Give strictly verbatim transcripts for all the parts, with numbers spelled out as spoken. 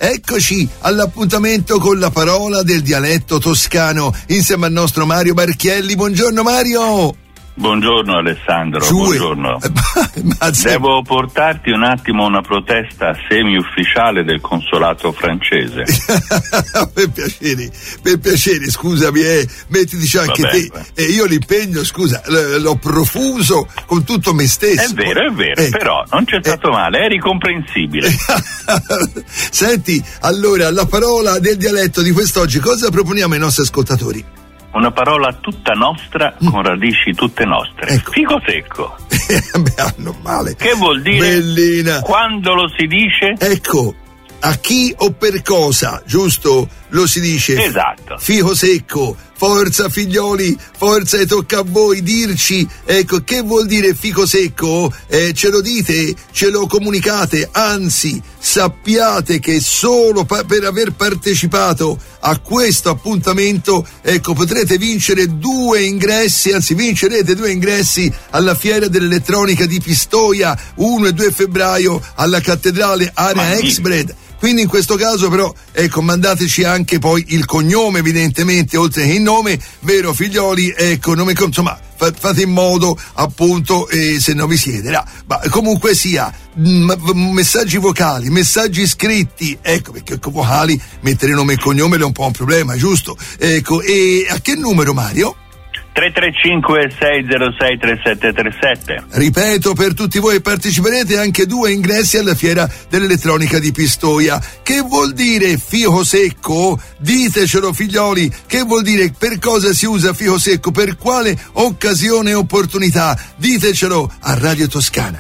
eccoci all'appuntamento con la parola del dialetto toscano insieme al nostro Mario Barchielli. Buongiorno Mario. Buongiorno Alessandro, Giù. buongiorno. Devo portarti un attimo una protesta semi-ufficiale del consolato francese. Per piacere, per piacere, scusami, eh, mettiti anche Vabbè, te. E eh, io l'impegno, scusa, l- l'ho profuso con tutto me stesso. È vero, è vero, ecco. Però non c'è stato eh. male, eri comprensibile. Senti, allora, la parola del dialetto di quest'oggi, cosa proponiamo ai nostri ascoltatori? Una parola tutta nostra mm. con radici tutte nostre. Ecco. Fico secco. Beh, non male. Che vuol dire? Bellina. Quando lo si dice? Ecco, a chi o per cosa, giusto? Lo si dice. Esatto. Fico secco. Forza figlioli, forza, e tocca a voi dirci, ecco, che vuol dire fico secco? Eh, ce lo dite, ce lo comunicate, anzi sappiate che solo pa- per aver partecipato a questo appuntamento, ecco, potrete vincere due ingressi, anzi vincerete due ingressi alla Fiera dell'Elettronica di Pistoia, primo e due febbraio alla Cattedrale Area Exbred. Quindi in questo caso però, ecco, mandateci anche poi il cognome, evidentemente, oltre che il nome, vero figlioli, ecco, nome, insomma, fa, fate in modo, appunto, eh, se non vi siete, là. Ma comunque sia, m- messaggi vocali, messaggi scritti, ecco, perché ecco, vocali, mettere nome e cognome è un po' un problema, giusto? Ecco, e a che numero, Mario? tre tre cinque sei zero sei tre sette tre sette. Ripeto, per tutti voi parteciperete anche due ingressi alla Fiera dell'Elettronica di Pistoia. Che vuol dire fico secco? Ditecelo figlioli, che vuol dire, per cosa si usa fico secco, per quale occasione e opportunità? Ditecelo a Radio Toscana.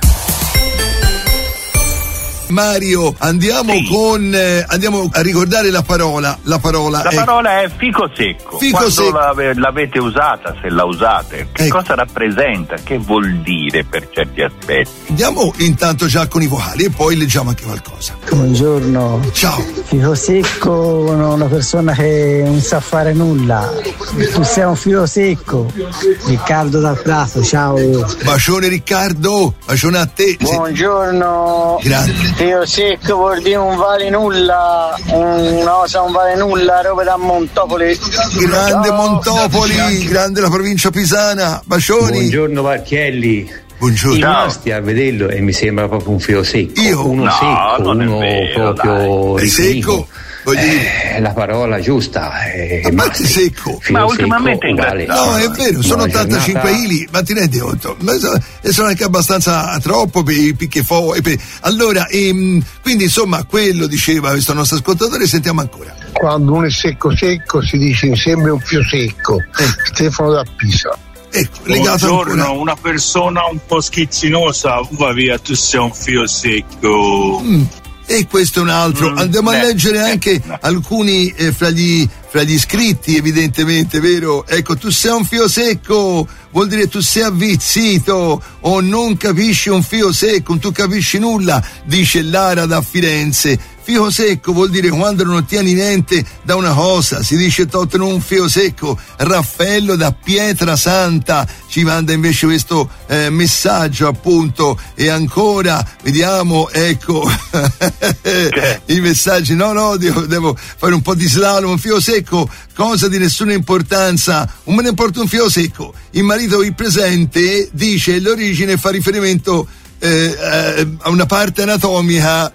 Mario, andiamo sì. con eh, andiamo a ricordare la parola. La parola La è, parola è fico secco. Fico Quando secco. l'ave- l'avete usata, se la usate, che Ecco. cosa rappresenta? Che vuol dire per certi aspetti? Andiamo intanto già con i vocali e poi leggiamo anche qualcosa. Buongiorno. Ciao. Fico secco, una persona che non sa fare nulla. Tu sei un fico secco. Riccardo dal Prato, ciao. Bacione Riccardo, bacione a te. Buongiorno. Grande. Fico secco vuol dire non vale nulla, una cosa non vale nulla, roba da Montopoli. Grande Ciao. Montopoli, grande la provincia pisana, bacioni. Buongiorno Barchielli. Buongiorno. Rimasti a vederlo e mi sembra proprio un filo secco. Io? Uno No, secco, non è uno vero, proprio È secco? Voglio dire. Eh, la parola giusta. Eh, A parte masti. secco. Filo Ma ultimamente secco uguale. ingrassato. No, è vero, sono Buona ottantacinque giornata. chili, ma ti rendi conto? Ma so- E sono anche abbastanza troppo per i picchefo. e per- Allora, ehm, quindi insomma, quello diceva questo nostro ascoltatore, sentiamo ancora. Quando uno è secco secco si dice mi sembra un più secco. Stefano da Pisa. Ecco, legato Buongiorno, ancora. una persona un po' schizzinosa, va via, tu sei un filo secco. Mm. E questo è un altro. Mm, Andiamo a beh, leggere eh, anche no. alcuni eh, fra gli fra gli iscritti, evidentemente, vero? Ecco, tu sei un fio secco, vuol dire tu sei avvizzito o non capisci un fio secco, non tu capisci nulla, dice Lara da Firenze. Fio secco vuol dire quando non ottieni niente da una cosa, si dice t'ottieni un fio secco. Raffaello da Pietrasanta ci manda invece questo eh, messaggio, appunto, e ancora vediamo, ecco i messaggi. No, no, devo, devo fare un po' di slalom. Un fio secco, cosa di nessuna importanza, non me ne importa un fio secco. Il marito il presente dice l'origine fa riferimento eh, eh, a una parte anatomica,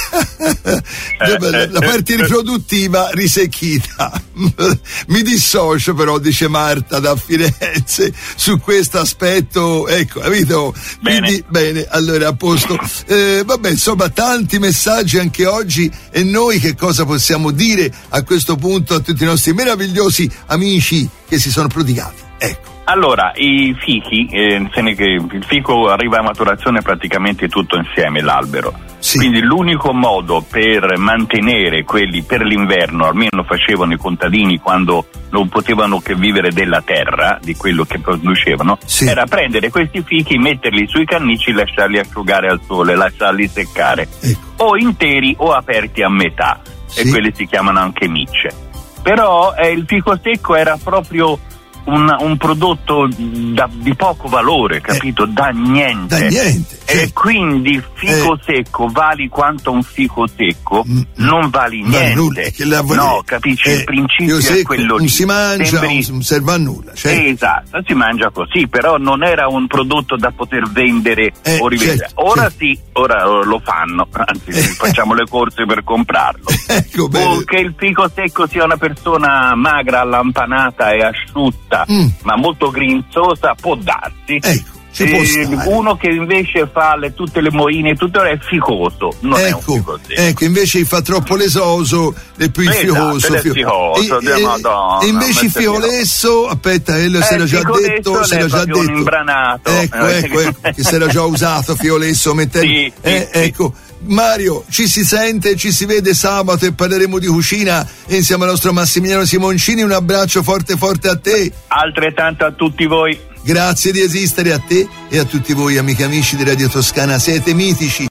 la parte riproduttiva risecchita. Mi dissocio però, dice Marta da Firenze, su questo aspetto, ecco, capito? Bene. Quindi bene, allora a posto. Eh, vabbè, insomma, tanti messaggi anche oggi, e noi che cosa possiamo dire a questo punto a tutti i nostri meravigliosi amici che si sono prodigati? Ecco. Allora, i fichi, eh, se ne, che il fico arriva a maturazione praticamente tutto insieme, l'albero. Sì. Quindi l'unico modo per mantenere quelli per l'inverno, almeno facevano i contadini quando non potevano che vivere della terra, di quello che producevano, Sì. era prendere questi fichi, metterli sui cannici, lasciarli asciugare al sole, lasciarli seccare, Ecco. o interi o aperti a metà, Sì. e quelli si chiamano anche micce. Però eh, il fico secco era proprio un, un prodotto da, di poco valore, capito? Da niente. Da niente. certo. E quindi fico eh. secco vali quanto un fico secco, mm. non vali vale niente. Nulla, che la no, capisci? eh, il principio secco, è quello non lì. si mangia, Sembri... non serve a nulla. Certo. Esatto, si mangia così, però non era un prodotto da poter vendere eh, o rivendere. certo, ora certo. sì, ora lo fanno, anzi facciamo le corse per comprarlo. Ecco, bene. O che il fico secco sia una persona magra, allampanata e asciutta, mm. ma molto grinzosa, può darsi. Ecco. Eh, uno che invece fa le, tutte le moine, tutto è ficoso, non ecco, è un fico secco. Ecco, invece fa troppo lesoso è più il esatto, ficoso. È ficoso, e, e, Madonna, e invece il ficolesso, aspetta, eh, si era già detto, si era già detto. Un imbranato. Ecco, ecco, ecco, che si era già usato fiolesso mettendo. Sì, eh, sì, ecco. Mario, ci si sente, ci si vede sabato e parleremo di cucina insieme al nostro Massimiliano Simoncini. Un abbraccio forte forte a te. Altrettanto a tutti voi. Grazie di esistere, a te e a tutti voi amiche e amici di Radio Toscana, siete mitici.